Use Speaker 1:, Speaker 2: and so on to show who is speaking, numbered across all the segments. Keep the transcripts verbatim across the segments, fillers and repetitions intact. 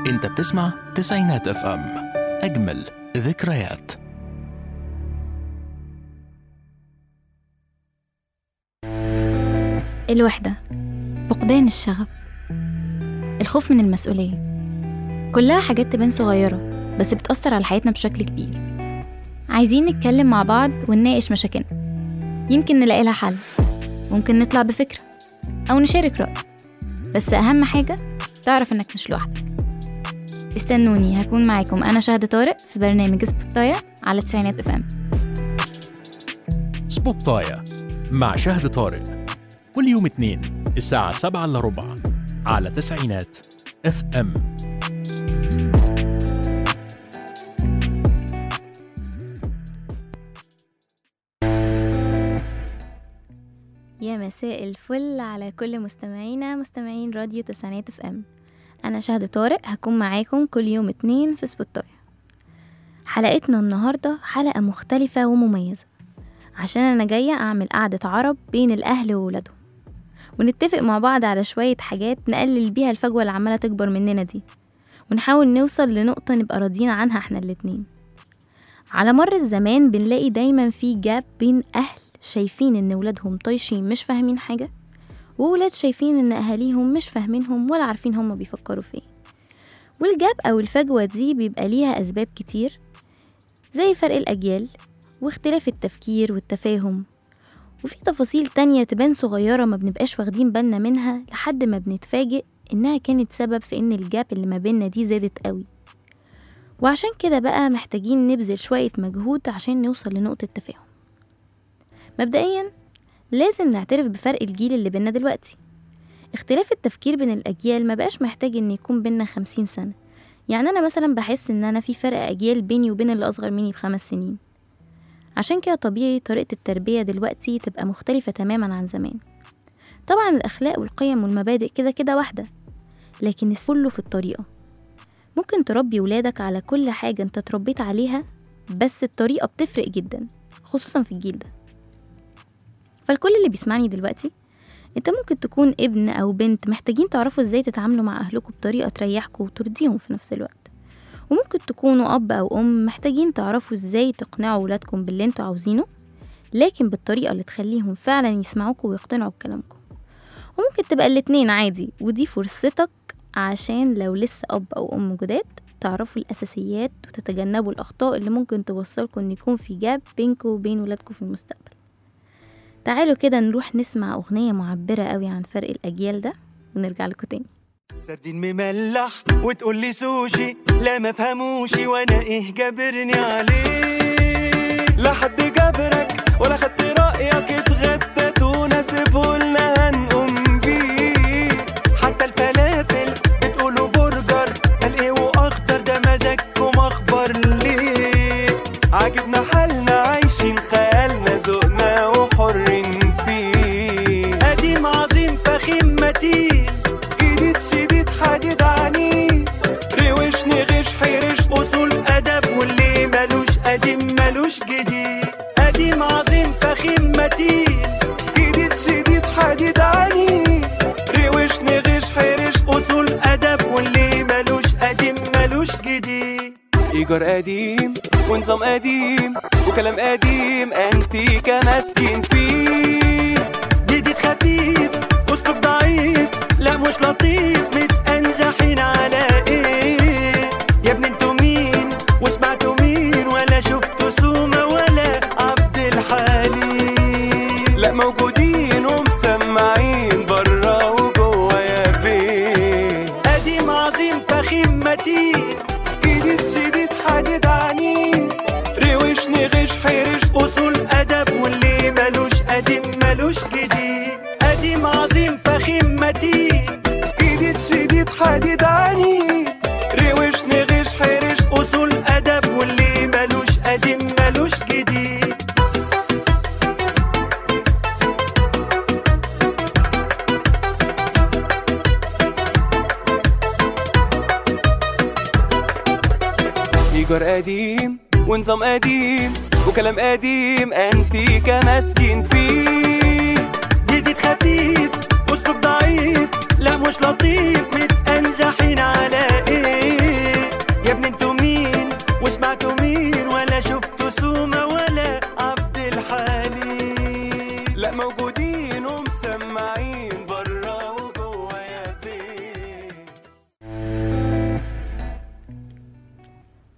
Speaker 1: انت بتسمع تسعينات اف ام، اجمل ذكريات.
Speaker 2: الوحدة، فقدان الشغف، الخوف من المسؤولية، كلها حاجات تبان صغيرة بس بتأثر على حياتنا بشكل كبير. عايزين نتكلم مع بعض ونناقش مشاكلنا، يمكن نلاقي لها حل، ممكن نطلع بفكرة أو نشارك رأي، بس أهم حاجة تعرف إنك مش لوحدك. استنوني، هكون معاكم أنا شهد طارق في برنامج سبوتاية على تسعينات اف ام.
Speaker 1: سبوتاية مع شهد طارق كل يوم اثنين الساعة سبعة إلا ربع على تسعينات اف ام.
Speaker 2: يا مساء الفل على كل مستمعينا مستمعين راديو تسعينات اف ام. أنا شهد طارق، هكون معاكم كل يوم اتنين في سبوتاية. حلقتنا النهاردة حلقة مختلفة ومميزة، عشان أنا جاية أعمل قعدة عرب بين الأهل وولادهم، ونتفق مع بعض على شوية حاجات نقلل بيها الفجوة اللي عمالة تكبر مننا دي، ونحاول نوصل لنقطة نبقى راضيين عنها احنا الاتنين. على مر الزمان بنلاقي دايما في جاب بين أهل شايفين إن ولادهم طايشين مش فاهمين حاجة، وولاد شايفين إن أهاليهم مش فاهمينهم ولا عارفين هم بيفكروا فيه. والجاب أو الفجوة دي بيبقى ليها أسباب كتير، زي فرق الأجيال واختلاف التفكير والتفاهم، وفي تفاصيل تانية تبان صغيرة ما بنبقاش واخدين بالنا منها لحد ما بنتفاجئ إنها كانت سبب في إن الجاب اللي ما بيننا دي زادت قوي. وعشان كده بقى محتاجين نبذل شوية مجهود عشان نوصل لنقطة تفاهم. مبدئيا لازم نعترف بفرق الجيل اللي بيننا دلوقتي. اختلاف التفكير بين الأجيال ما بقاش محتاج إن يكون بيننا خمسين سنة. يعني أنا مثلا بحس إن أنا في فرق أجيال بيني وبين اللي أصغر مني بخمس سنين. عشان كده طبيعي طريقة التربية دلوقتي تبقى مختلفة تماما عن زمان. طبعا الأخلاق والقيم والمبادئ كده كده واحدة، لكن كله في الطريقة. ممكن تربي ولادك على كل حاجة انت تربيت عليها، بس الطريقة بتفرق جدا خصوصا في الجيل ده. فالكل اللي بيسمعني دلوقتي، انت ممكن تكون ابن او بنت محتاجين تعرفوا ازاي تتعاملوا مع اهلكم بطريقة تريحكم وترضيهم في نفس الوقت. وممكن تكونوا اب او ام محتاجين تعرفوا ازاي تقنعوا ولادكم باللي انتوا عاوزينه، لكن بالطريقة اللي تخليهم فعلا يسمعوكم ويقتنعوا بكلامكم. وممكن تبقى الاتنين عادي، ودي فرصتك عشان لو لسه اب او ام جداد تعرفوا الاساسيات وتتجنبوا الاخطاء اللي ممكن توصلكم ان يكون في جاب بينكم وبين ولادكم في المستقبل. تعالوا كده نروح نسمع أغنية معبرة قوي عن فرق الأجيال ده ونرجع لكم تاني.
Speaker 3: سردين مملح وتقول لي سوشي، لا ما فهموش وانا ايه جابرني عليه. لا حد جابرك ولا خدت رأيك، اتغدت وناسبه لنا هنقوم بيه. حتى الفلافل بتقولوا برجر، قال ايه واخضر ده مزاجكم اخبر ليه. عاجبنا حالنا عايشين خيالنا ذوقنا وحرين فيه. قديم عظيم فخيم متين، جديد شديد حديد عنيد، روش نغش حرش أصول أدب، واللي ملوش قديم ملوش جديد. قديم عظيم فخيم متين، جديد شديد حديد عنيد، روش نغش حرش أصول أدب، واللي ملوش قديم ملوش جديد. إيجار قديم ونظام قديم وكلام قديم، أنتيكا ماسكين فيه. جديد خفيف أسلوب ضعيف، لا مش لطيف، متأنجحين على إيه؟ يا ابن انتوا مين وسمعتوا مين، ولا شفتوا سومة ولا عبد الحليم؟ لا موجودين ومسمعين برا وجوا يا بيه. قديم عظيم فخيم متين، جديد شديد حديد عنيد، روش نغش حرش أصول أدب، واللي ملوش قديم ملوش جديد. قديم عظيم فخيم متين، جديد شديد حديد عنيد، روش نغش حرش أصول أدب، واللي ملوش قديم ملوش جديد. إيجار قديم ونظام قديم وكلام قديم، أنتيكا ماسكين فيه. جديد خفيف أسلوب ضعيف، لا مش لطيف، متأنجحين على إيه؟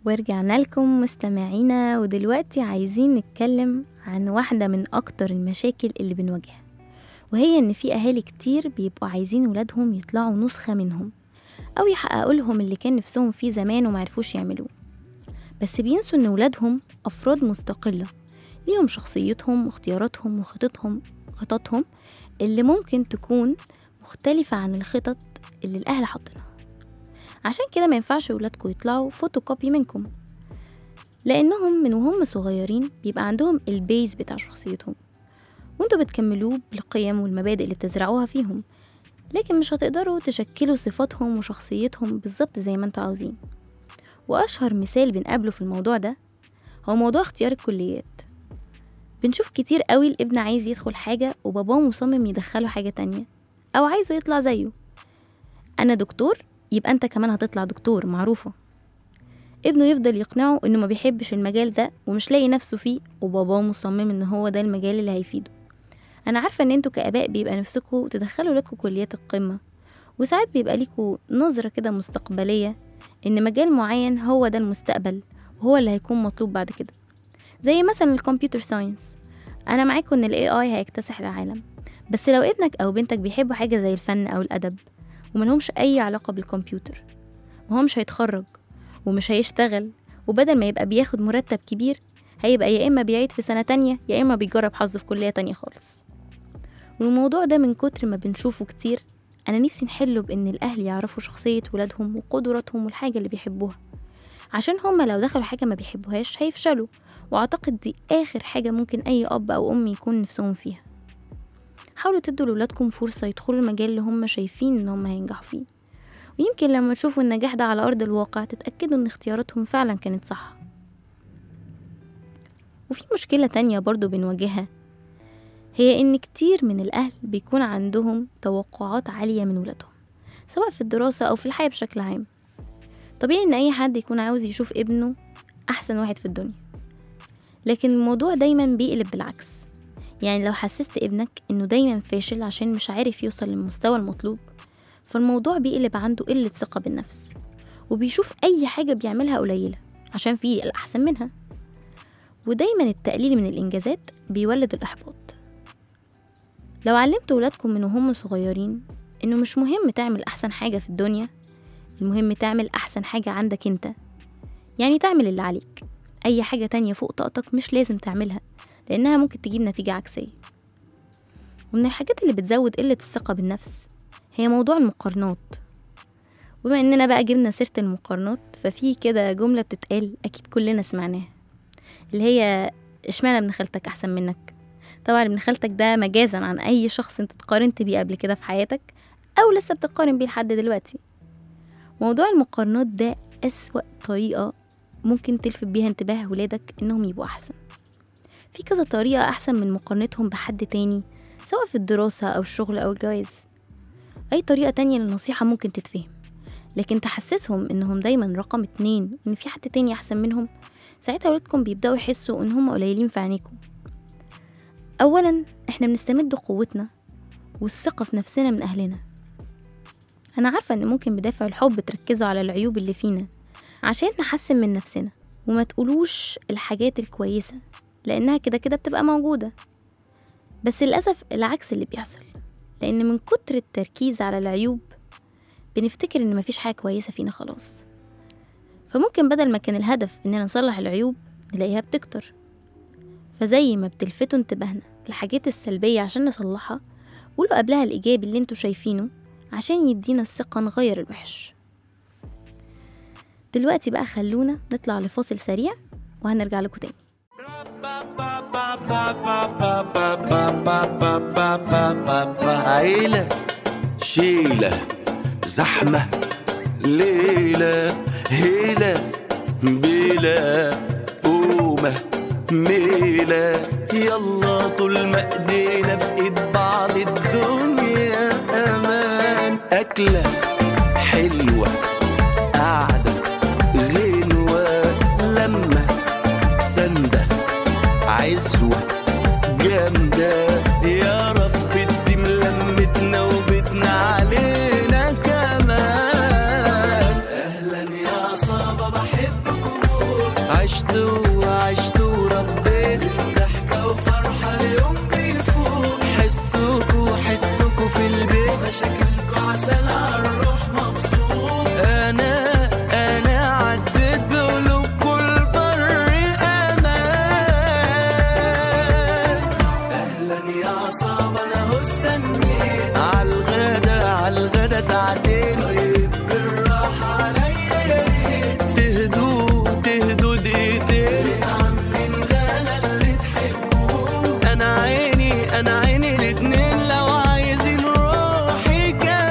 Speaker 2: ورجعنا لكم مستمعينا، ودلوقتي عايزين نتكلم عن واحدة من أكتر المشاكل اللي بنواجهها، وهي إن في أهالي كتير بيبقوا عايزين ولادهم يطلعوا نسخة منهم أو يحققوا لهم اللي كان نفسهم فيه زمان ومعرفوش يعملوه، بس بينسوا إن ولادهم أفراد مستقلة ليهم شخصيتهم واختياراتهم وخططهم خططهم اللي ممكن تكون مختلفة عن الخطط اللي الأهل حاطينها. عشان كده ما ينفعش ولادكم يطلعوا فوتوكوبي منكم، لأنهم من وهم صغيرين بيبقى عندهم البيز بتاع شخصيتهم، وانتوا بتكملوه بالقيم والمبادئ اللي بتزرعوها فيهم، لكن مش هتقدروا تشكلوا صفاتهم وشخصيتهم بالظبط زي ما انتوا عاوزين. وأشهر مثال بنقابله في الموضوع ده هو موضوع اختيار الكليات. بنشوف كتير قوي الابن عايز يدخل حاجة وباباه مصمم يدخله حاجة تانية، أو عايزه يطلع زيه. أنا دكتور يبقى أنت كمان هتطلع دكتور، معروفة. ابنه يفضل يقنعه إنه ما بيحبش المجال ده ومش لاقي نفسه فيه، وباباه مصمم إن هو ده المجال اللي هيفيده. أنا عارفة إن انتوا كآباء بيبقى نفسكوا تدخلوا ولادكوا كليات القمة، وساعات بيبقى ليكوا نظرة كده مستقبلية إن مجال معين هو ده المستقبل وهو اللي هيكون مطلوب بعد كده، زي مثلا الكمبيوتر ساينس. أنا معاكم إن ال إيه آي هيكتسح العالم، بس لو ابنك أو بنتك بيحبوا حاجة زي الفن أو الأدب وملهمش أي علاقة بالكمبيوتر، وهو مش هيتخرج ومش هيشتغل، وبدل ما يبقى بياخد مرتب كبير هيبقى يا إما بيعيد في سنة تانية يا إما بيجرب حظه في كلية تانية خالص. والموضوع ده من كتر ما بنشوفه كتير أنا نفسي نحله بإن الأهل يعرفوا شخصية ولادهم وقدراتهم والحاجة اللي بيحبوها، عشان هما لو دخلوا حاجة ما بيحبوهاش هيفشلوا، وأعتقد دي آخر حاجة ممكن أي أب أو أم يكون نفسهم فيها. حاولوا تدوا لولادكم فرصة يدخلوا المجال اللي هم شايفين إن هم هينجحوا فيه، ويمكن لما تشوفوا النجاح ده على أرض الواقع تتأكدوا إن اختياراتهم فعلا كانت صح. وفي مشكلة تانية برضو بنواجهها، هي إن كتير من الأهل بيكون عندهم توقعات عالية من ولادهم، سواء في الدراسة أو في الحياة بشكل عام. طبيعي إن أي حد يكون عاوز يشوف ابنه أحسن واحد في الدنيا، لكن الموضوع دايما بيقلب بالعكس. يعني لو حسست ابنك إنه دايما فاشل عشان مش عارف يوصل للمستوى المطلوب، فالموضوع بيقلب عنده قلة ثقة بالنفس، وبيشوف أي حاجة بيعملها قليلة عشان فيه الأحسن منها. ودايما التقليل من الإنجازات بيولد الإحباط. لو علمتوا ولادكم من وهم صغيرين إنه مش مهم تعمل أحسن حاجة في الدنيا، المهم تعمل أحسن حاجة عندك انت، يعني تعمل اللي عليك، أي حاجة تانية فوق طاقتك مش لازم تعملها لأنها ممكن تجيب نتيجة عكسية. ومن الحاجات اللي بتزود قلة الثقة بالنفس هي موضوع المقارنات. وبما إننا بقى جبنا سيرة المقارنات، ففي كده جملة بتتقال أكيد كلنا سمعناها، اللي هي اشمعنى ابن خالتك أحسن منك. طبعا ابن خالتك ده مجازا عن أي شخص انت تقارنت بيه قبل كده في حياتك أو لسه بتقارن بيه لحد دلوقتي. موضوع المقارنات ده أسوأ طريقة ممكن تلفت بيها انتباه ولادك إنهم يبقوا أحسن. في كذا طريقة أحسن من مقارنتهم بحد تاني، سواء في الدراسة أو الشغل أو الجواز. أي طريقة تانية للنصيحة ممكن تتفهم، لكن تحسسهم إنهم دايما رقم اتنين، إن في حد تاني أحسن منهم، ساعتها ولادكم بيبدأوا يحسوا إنهم قليلين في عينيكم. أولا إحنا بنستمد قوتنا والثقة في نفسنا من أهلنا. أنا عارفة إن ممكن بدافع الحب تركزوا على العيوب اللي فينا عشان نحسن من نفسنا، وما تقولوش الحاجات الكويسة لأنها كده كده بتبقى موجودة. بس للأسف العكس اللي بيحصل، لأن من كتر التركيز على العيوب بنفتكر إن مفيش حاجة كويسة فينا خلاص، فممكن بدل ما كان الهدف إننا نصلح العيوب نلاقيها بتكتر. فزي ما بتلفتوا انتباهنا الحاجات السلبية عشان نصلحها، قولوا قبلها الإيجابي اللي انتوا شايفينه عشان يدينا الثقة نغير الوحش. دلوقتي بقى خلونا نطلع لفاصل سريع وهنرجع لكم تاني.
Speaker 4: عيلة شيلة زحمة ليلة هيلة بلا قومة ميلة، يلا طول ما ايدينا في ايد بعض الدنيا امان. أكلة حلوة قعدة غنوة لمة سندة عزوة جامدة، يا رب تديم لمتنا وبتنا علينا كمان. أهلا يا عصابة بحبكم
Speaker 3: مشاكلكوا عسل عالروح مبسوط.
Speaker 4: انا انا عديت بقلوب كل بر امان.
Speaker 3: اهلا يا عصابة انا هو استنيت
Speaker 4: عالغدا عالغدا ساعتين.
Speaker 3: طيب بالراحة عليا يا ريت
Speaker 4: تهدوا تهدوا دقيقتين.
Speaker 3: عاملين غلا اللي تحبوه.
Speaker 4: انا عيني انا عيني الاتنين لو عايزين روحي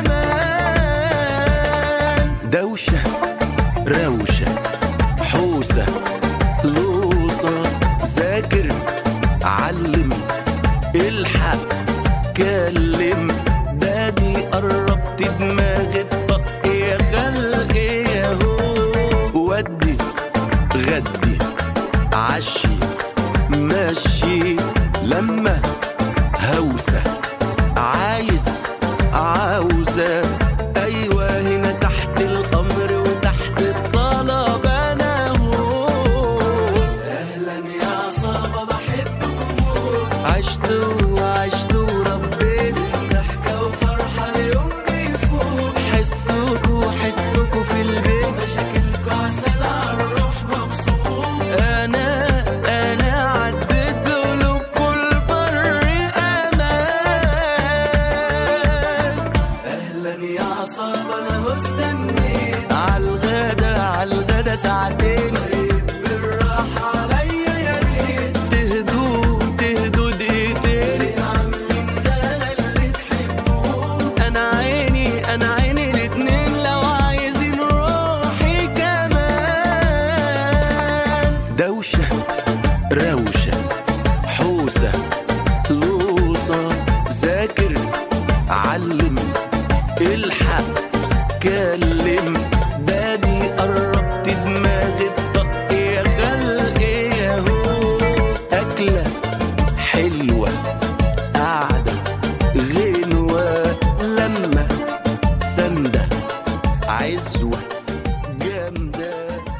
Speaker 4: كمان. دوشة روشة حوسة لوصة ذاكر علم الحق كلم دادي قربت دماغي الطق يا خلق يا هو. ودي غدي عشي ماشي لما هوسة عايز عاوزة. أيوة هنا تحت الأمر وتحت الطلب أنا هو.
Speaker 3: اهلا يا عصابة بحبكوا.
Speaker 4: عشت وعشت وربيت
Speaker 3: ضحكة وفرحة اليوم بيفوت.
Speaker 4: حسوكوا حسوكوا في البيت.
Speaker 3: مشاكلكوا عسل عالروح مبسوط.
Speaker 4: أنا أنا عديت بقلوب كل بر أمان.
Speaker 3: اهلا يا عصابة انا هو استنيت
Speaker 4: عالغدا عالغدا ساعتين.
Speaker 3: طيب بالراحة عليا يا ريت
Speaker 4: تهدوا تهدوا دقيقتين.
Speaker 3: عاملين غلا اللي تحبوه.
Speaker 4: أنا عيني أنا عيني الاتنين لو عايزين روحي كمان. دوشة روشة حوسة لوصة ذاكر علم الحق كلم دادي قربت دماغي الطق يا خلق يا هو. أكلة حلوة قاعدة غنوة لما سندة عزوة جامدة.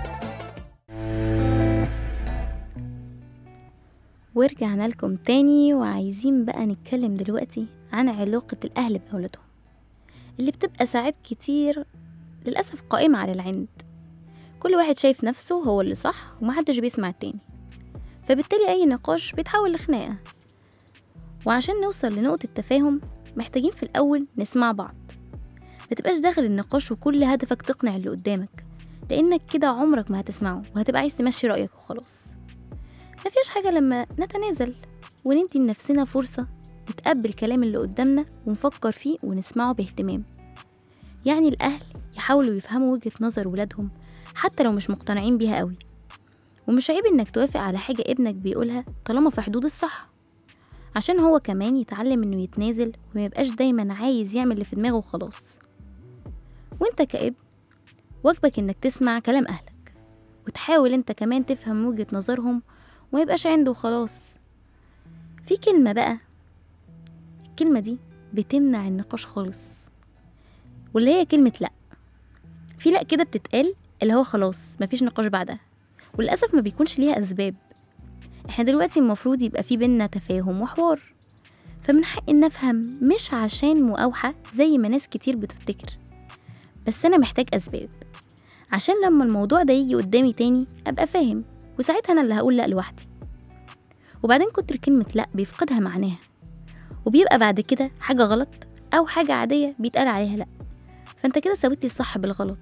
Speaker 2: ورجعنا لكم تاني، وعايزين بقى نتكلم دلوقتي عن علاقة الأهل بأولادهم اللي بتبقى ساعات كتير للأسف قائمة على العند. كل واحد شايف نفسه هو اللي صح ومحدش بيسمع التاني، فبالتالي أي نقاش بيتحول لخناقة. وعشان نوصل لنقطة تفاهم محتاجين في الأول نسمع بعض. متبقاش داخل النقاش وكل هدفك تقنع اللي قدامك، لأنك كده عمرك ما هتسمعه وهتبقى عايز تمشي رأيك وخلاص. مفيش حاجة لما نتنازل وندي لنفسنا فرصة نتقبل كلام اللي قدامنا ونفكر فيه ونسمعه باهتمام. يعني الأهل يحاولوا يفهموا وجهة نظر ولادهم حتى لو مش مقتنعين بيها قوي. ومش عيب انك توافق على حاجة ابنك بيقولها طالما في حدود الصح، عشان هو كمان يتعلم انه يتنازل وما يبقاش دايما عايز يعمل اللي في دماغه وخلاص. وانت كأب واجبك انك تسمع كلام اهلك وتحاول انت كمان تفهم وجهة نظرهم وما يبقاش عنده خلاص. في كلمة بقى، الكلمة دي بتمنع النقاش خالص، واللي هي كلمة لأ. في لأ كده بتتقال اللي هو خلاص مفيش نقاش بعدها، وللأسف ما بيكونش ليها أسباب. احنا دلوقتي المفروض يبقى في بينا تفاهم وحوار، فمن حق ان افهم مش عشان مقاوحة زي ما ناس كتير بتفتكر، بس انا محتاج اسباب عشان لما الموضوع ده يجي قدامي تاني ابقى فاهم، وساعتها انا اللي هقول لا لوحدي. وبعدين كتر كلمة لا بيفقدها معناها، وبيبقى بعد كده حاجة غلط او حاجة عادية بيتقال عليها لا، فانت كده سويت لي الصح بالغلط.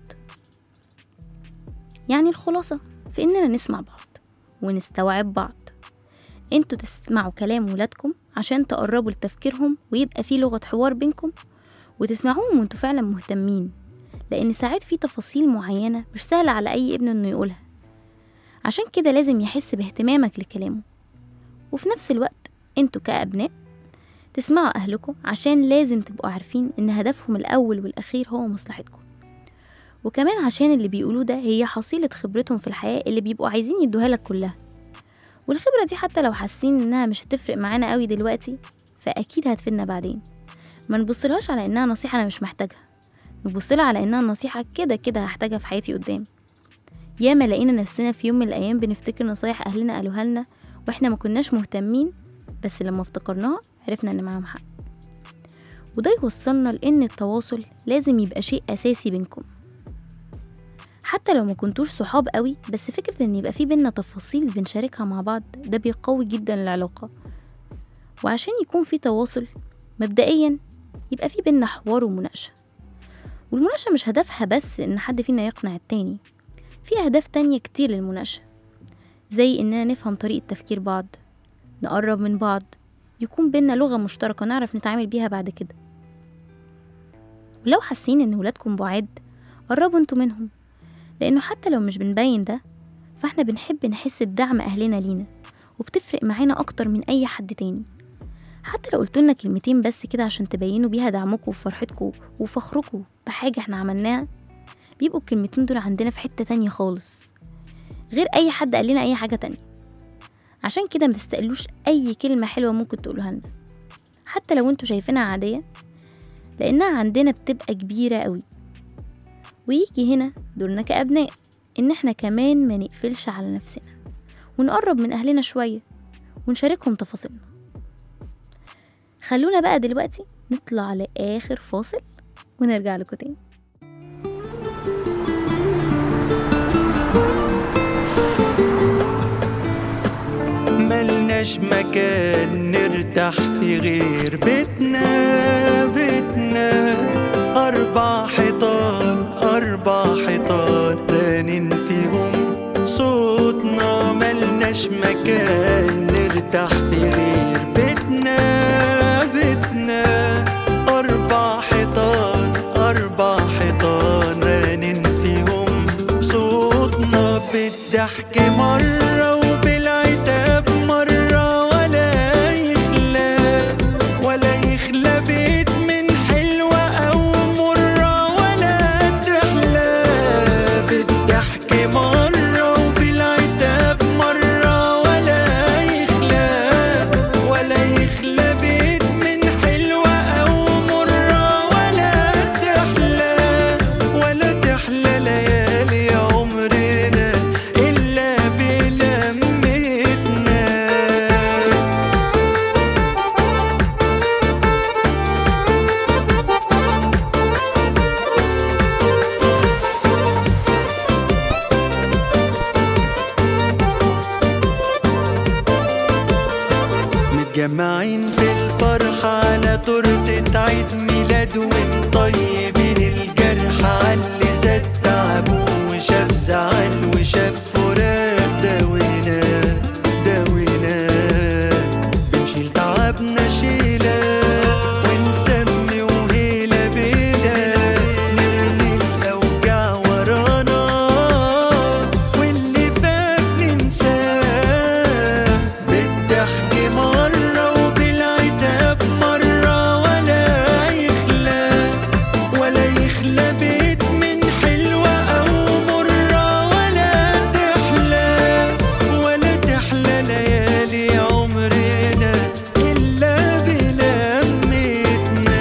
Speaker 2: يعني الخلاصة في اننا نسمع بعض ونستوعب بعض. انتوا تسمعوا كلام ولادكم عشان تقربوا لتفكيرهم ويبقى في لغة حوار بينكم، وتسمعوهم وانتوا فعلا مهتمين، لان ساعات في تفاصيل معينة مش سهلة على اي ابن انه يقولها، عشان كده لازم يحس باهتمامك لكلامه. وفي نفس الوقت انتوا كأبناء تسمعوا اهلكم عشان لازم تبقوا عارفين ان هدفهم الاول والاخير هو مصلحتكم، وكمان عشان اللي بيقولوه ده هي حصيلة خبرتهم في الحياة اللي بيبقوا عايزين يدوها لك كلها. والخبرة دي حتى لو حاسين انها مش هتفرق معانا قوي دلوقتي فاكيد هتفيدنا بعدين. ما نبصلهاش على انها نصيحة انا مش محتاجها، نبصلها على انها نصيحة كده كده هحتاجها في حياتي قدام. ياما لقينا نفسنا في يوم من الايام بنفتكر نصايح اهلنا قالوها لنا واحنا ما كناش مهتمين، بس لما افتكرناها عرفنا ان معاهم حق. وده يوصلنا لأن التواصل لازم يبقى شيء أساسي بينكم، حتى لو ما كنتوش صحاب قوي، بس فكرة ان يبقى في بينا تفاصيل بنشاركها مع بعض ده بيقوي جدا العلاقة. وعشان يكون في تواصل مبدئيا يبقى في بينا حوار ومناقشة، والمناقشة مش هدفها بس ان حد فينا يقنع التاني، في أهداف تانية كتير للمناقشة، زي اننا نفهم طريقة تفكير بعض، نقرب من بعض، يكون بينا لغة مشتركة نعرف نتعامل بيها بعد كده. ولو حاسين ان ولادكم بعاد قربوا انتوا منهم، لأنه حتى لو مش بنبين ده فاحنا بنحب نحس بدعم أهلنا لينا، وبتفرق معانا أكتر من أي حد تاني. حتى لو قلتولنا كلمتين بس كده عشان تبينوا بيها دعمكم وفرحتكم وفخركم بحاجة احنا عملناها، بيبقوا الكلمتين دول عندنا في حتة تانية خالص غير أي حد قال لنا أي حاجة تانية. عشان كده متستقلوش أي كلمة حلوة ممكن تقولوها لنا حتى لو انتوا شايفينها عادية، لأنها عندنا بتبقى كبيرة قوي. ويجي هنا دورنا كأبناء إن احنا كمان ما نقفلش على نفسنا، ونقرب من أهلنا شوية ونشاركهم تفاصيلنا. خلونا بقى دلوقتي نطلع لآخر فاصل ونرجع لكم تاني.
Speaker 3: ملناش مكان نرتاح في غير بيتنا بيتنا، أربع حيطان أربع حيطان رانين فيهم صوتنا. ملناش مكان نرتاح في غير بيتنا بيتنا، أربع حيطان أربع حيطان رانين فيهم صوتنا. بالضحك مرة وبالعتاب مرة، ولا يخلى ولا يخلى بيت من حلوة أو مرة ولا تحلى. بالضحك مرة وبالعتاب مرة، ولا يخلى ولا يخلى بيت من حلوة أو مرة ولا تحلى ولا تحلى ليالي عمرنا إلا بلمتنا. متجمعين في الفرحة على تورتة عيد ميلاد، ومطيبين الجرح عاللي زاد تعبه وشاف زعل وشاف فراق. داوينا داوينا بنشيل تعبنا شيلة ونسمي وهيلة بينا، نرمي الأوجاع ورانا واللي فات ننساه. بالضحك مرة وبالعتاب مرة، ولا يخلى ولا يخلى بيت من حلوة أو مرة ولا تحلى ولا تحلى ليالي عمرنا إلا بلمتنا.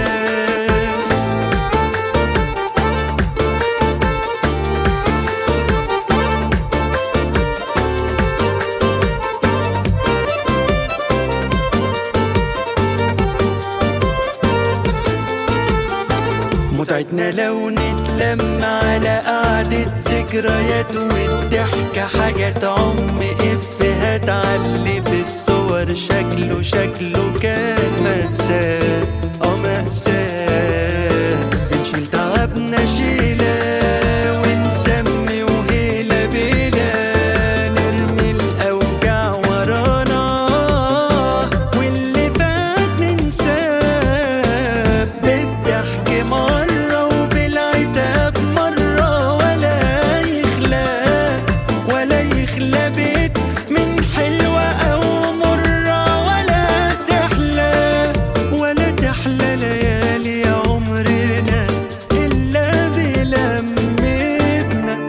Speaker 3: متعتنا لو نتلم على قعدة ذكريات، والضحكة حاجة تعم إفيهات عاللي في الصور شكله شكله كان مأساة أو مأساة. بنشيل تعبنا شيلة ونسمي وهيلة بيلا، نرمي الأوجاع ورانا واللي فات ننساه. بالضحك مرة وبالعتاب مرة، ولا يخلى ولا يخلى بيت من حلوة أو مرة ولا تحلى ولا تحلى ليالي عمرنا إلا بلمتنا.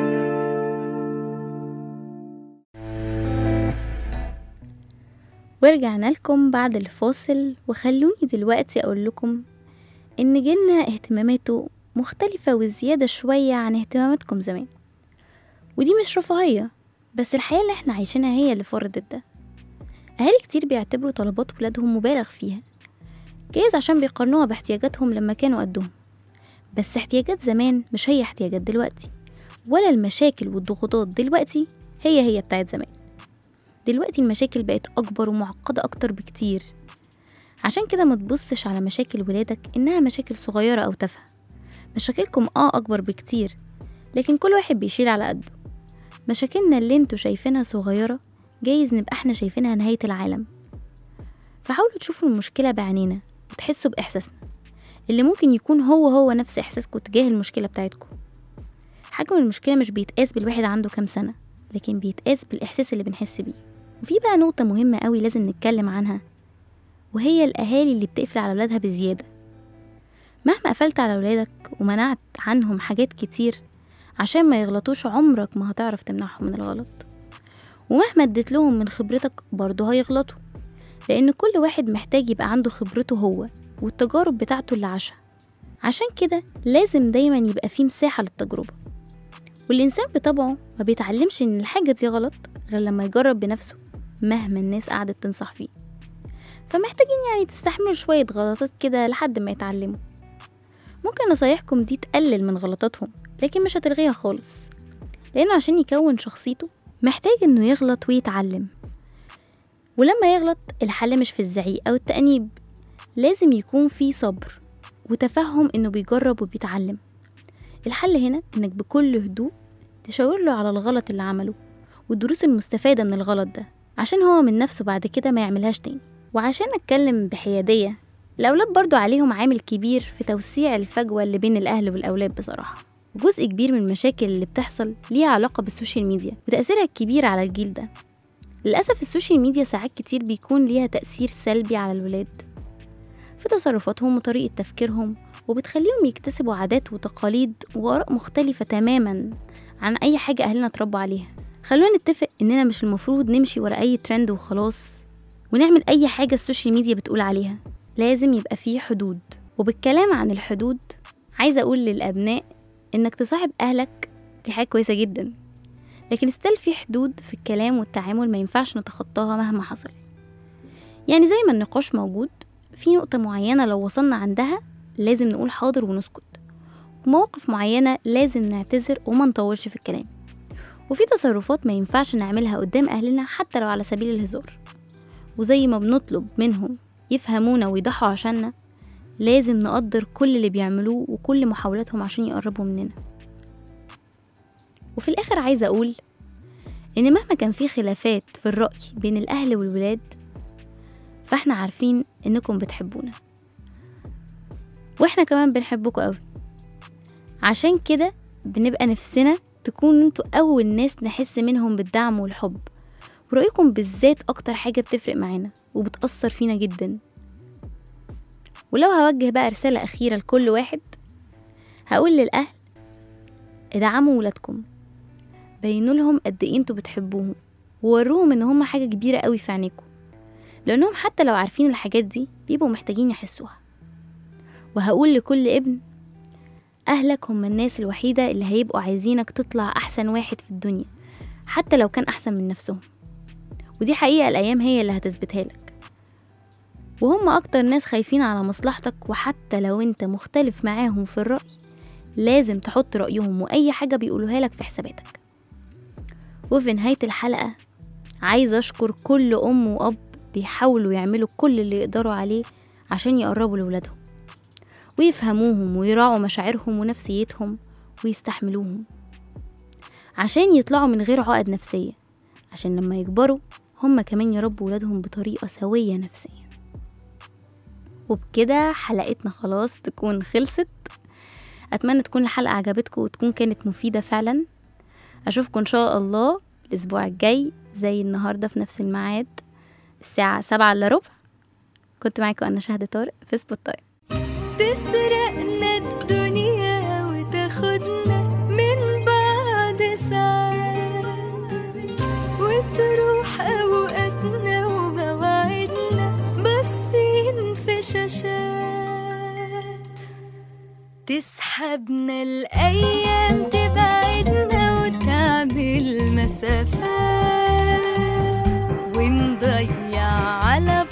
Speaker 2: ورجعنا لكم بعد الفاصل، وخلوني دلوقتي أقول لكم إن جيلنا اهتماماته مختلفة وزيادة شوية عن اهتماماتكم زمان، ودي مش رفاهية، بس الحياة اللي احنا عايشينها هي اللي فرضت ده. أهالي كتير بيعتبروا طلبات ولادهم مبالغ فيها، جايز عشان بيقارنوها باحتياجاتهم لما كانوا قدهم، بس احتياجات زمان مش هي احتياجات دلوقتي، ولا المشاكل والضغوطات دلوقتي هي هي بتاعت زمان. دلوقتي المشاكل بقت أكبر ومعقدة أكتر بكتير، عشان كده ما تبصش على مشاكل ولادك إنها مشاكل صغيرة أو تافهة. مشاكلكم آه أكبر بكتير، لكن كل واحد بيشيل على قده. مشاكلنا اللي انتوا شايفينها صغيرة جايز نبقى احنا شايفينها نهاية العالم. فحاولوا تشوفوا المشكلة بعينينا وتحسوا بإحساسنا اللي ممكن يكون هو هو نفس إحساسكم تجاه المشكلة بتاعتكم. حجم المشكلة مش بيتقاس بالواحد عنده كام سنة، لكن بيتقاس بالإحساس اللي بنحس بيه. وفي بقى نقطة مهمة قوي لازم نتكلم عنها، وهي الأهالي اللي بتقفل على أولادها بزيادة. مهما قفلت على أولادك ومنعت عنهم حاجات كتير عشان ما يغلطوش، عمرك ما هتعرف تمنعهم من الغلط. ومهما اديت لهم من خبرتك برضه هيغلطوا، لأن كل واحد محتاج يبقى عنده خبرته هو والتجارب بتاعته اللي عاشها. عشان كده لازم دايما يبقى فيه مساحة للتجربة، والإنسان بطبعه ما بيتعلمش إن الحاجة دي غلط غير لما يجرب بنفسه مهما الناس قعدت تنصح فيه. فمحتاجين يعني تستحملوا شوية غلطات كده لحد ما يتعلموا. ممكن نصايحكم دي تقلل من غلطاتهم، لكن مش هتلغيها خالص، لأنه عشان يكون شخصيته محتاج إنه يغلط ويتعلم. ولما يغلط الحل مش في الزعيق أو التأنيب، لازم يكون في صبر وتفهم إنه بيجرب وبيتعلم. الحل هنا إنك بكل هدوء تشاور له على الغلط اللي عمله والدروس المستفادة من الغلط ده، عشان هو من نفسه بعد كده ما يعملهاش تاني. وعشان أتكلم بحيادية، الأولاد برضو عليهم عامل كبير في توسيع الفجوة اللي بين الأهل والأولاد بصراحة. جزء كبير من المشاكل اللي بتحصل ليها علاقة بالسوشيال ميديا وتأثيرها الكبير على الجيل ده. للأسف السوشيال ميديا ساعات كتير بيكون ليها تأثير سلبي على الولاد في تصرفاتهم وطريقة تفكيرهم، وبتخليهم يكتسبوا عادات وتقاليد وآراء مختلفة تماما عن أي حاجة أهلنا تربوا عليها. خلونا نتفق إننا مش المفروض نمشي ورا أي ترند وخلاص ونعمل أي حاجة السوشيال ميديا بتقول عليها. لازم يبقى فيه حدود. وبالكلام عن الحدود، عايزة أقول للأبناء إنك تصاحب أهلك دي حاجة كويسة جدا، لكن استل في حدود في الكلام والتعامل ما ينفعش نتخطاها مهما حصل. يعني زي ما النقاش موجود، في نقطة معينة لو وصلنا عندها لازم نقول حاضر ونسكت، ومواقف معينة لازم نعتذر وما نطولش في الكلام، وفي تصرفات ما ينفعش نعملها قدام أهلنا حتى لو على سبيل الهزار. وزي ما بنطلب منهم يفهمونا ويضحوا عشاننا، لازم نقدر كل اللي بيعملوه وكل محاولاتهم عشان يقربوا مننا. وفي الآخر عايزة أقول إن مهما كان في خلافات في الرأي بين الأهل والولاد، فإحنا عارفين إنكم بتحبونا وإحنا كمان بنحبكم قوي. عشان كده بنبقى نفسنا تكونوا انتوا أول ناس نحس منهم بالدعم والحب، ورأيكم بالذات أكتر حاجة بتفرق معانا وبتأثر فينا جدا. ولو هوجه بقى رسالة أخيرة لكل واحد، هقول للأهل ادعموا ولادكم، بينوا لهم قد ايه انتوا بتحبوهم، ووروهم ان هم حاجة كبيرة قوي في عينيكم، لأنهم حتى لو عارفين الحاجات دي بيبقوا محتاجين يحسوها. وهقول لكل ابن، أهلك هم الناس الوحيدة اللي هيبقوا عايزينك تطلع أحسن واحد في الدنيا، حتى لو كان أحسن من نفسهم. ودي حقيقة الأيام هي اللي هتثبتها لك، وهم أكتر ناس خايفين على مصلحتك. وحتى لو انت مختلف معاهم في الرأي، لازم تحط رأيهم وأي حاجة بيقولوها لك في حساباتك. وفي نهاية الحلقة عايز أشكر كل أم وأب بيحاولوا يعملوا كل اللي يقدروا عليه عشان يقربوا لولادهم ويفهموهم ويراعوا مشاعرهم ونفسيتهم ويستحملوهم، عشان يطلعوا من غير عقد نفسية، عشان لما يكبروا هم كمان يربوا ولادهم بطريقة سوية نفسيا. وبكده حلقتنا خلاص تكون خلصت. أتمنى تكون الحلقة عجبتكم وتكون كانت مفيدة فعلا. أشوفكم إن شاء الله الأسبوع الجاي زي النهاردة في نفس الميعاد الساعة سبعة إلا ربع. كنت معاكم أنا شهد طارق في سبوتاي.
Speaker 5: تسرقنا الدنيا وتاخدنا من بعد ساعات، وتروح أوقاتنا ومواعيدنا باصين في شاشات، تسحبنا الأيام تبعدنا وتعمل مسافات، ونضيع على